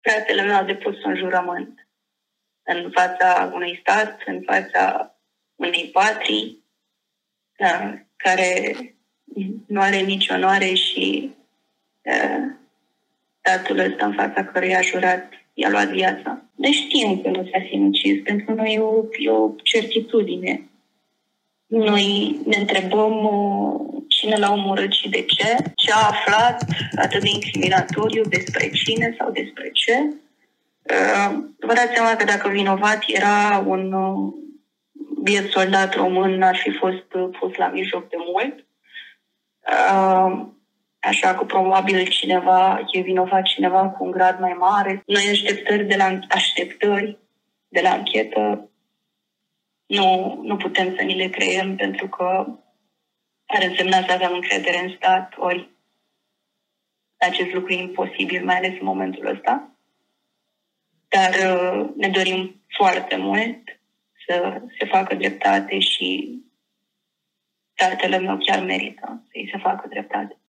fratele meu a depus un jurământ în fața unui stat, în fața unei patrii, care nu are nici onoare și statul ăsta în fața căruia a jurat i-a luat viața. Deci știm că nu s-a sinucis. Pentru noi e o certitudine. Noi ne întrebăm cine l-a omorât și de ce a aflat atât de incriminatoriu despre cine sau despre ce. Vă dați seama că dacă vinovat era un biet soldat român, ar fi fost pus la mijloc de mult. Așa că probabil cineva e vinovat, cineva cu un grad mai mare. Noi așteptări de la anchetă nu putem să ni le creăm, pentru că ar însemna să avem încredere în stat, ori acest lucru e imposibil, mai ales în momentul ăsta. Dar ne dorim foarte mult să se facă dreptate și fratele meu chiar merită să-i se facă dreptate.